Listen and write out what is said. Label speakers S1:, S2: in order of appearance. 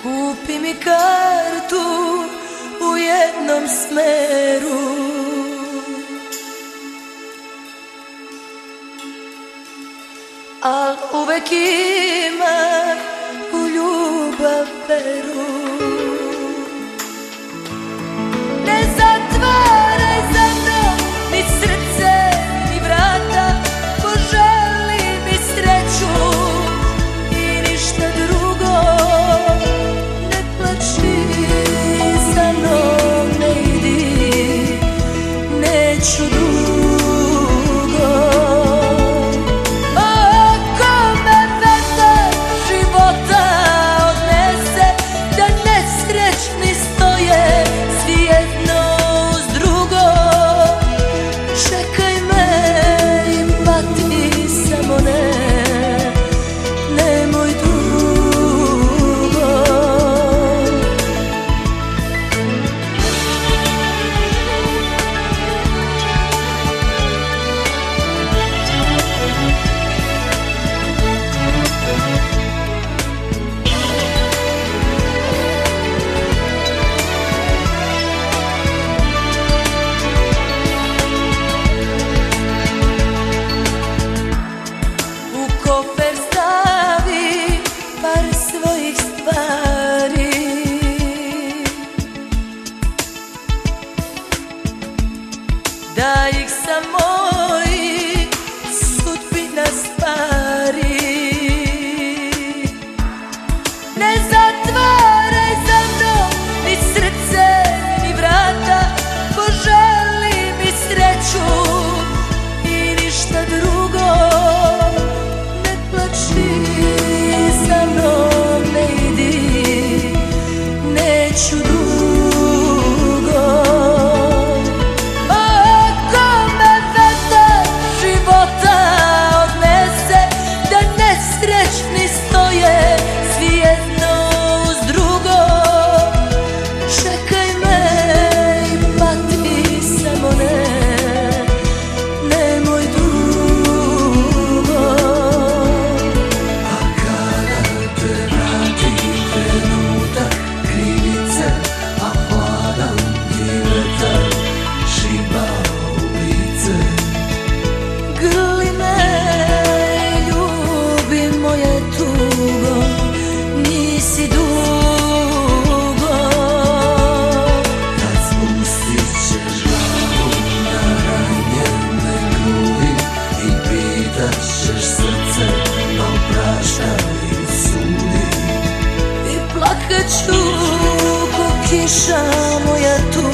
S1: Kupi mi kartu u jednom smeru, al uvek ima u ljubav veru. Ne zatvaraj za mnom ni srce ni vrata, poželi mi sreću i ništa drugo. Ne plači za mnom, ne idi, neću dugo. Ako me vetar života odnese, da nesrećni stoje svi jedno uz drugo, čekaj me i pati, samo nemoj dugo. Kofer stavi par svojih stvari, da ih sa mojih sudbina stvari. Ne zatvaraj za mnom ni srce ni vrata, poželi mi sreću i ništa drugo. Za mnom ne idi, neću dugo. Ako me vetar života odnese, da nesrećni stoje svi jedno uz drugo, čekaj me i pati, samo nemoj dugo. Nisi dugo,
S2: kad spustit ćeš glavu na ranjene grudi i pitat ćeš srce da oprašta i sudi.
S1: i plakat ću ko kiša moja tu.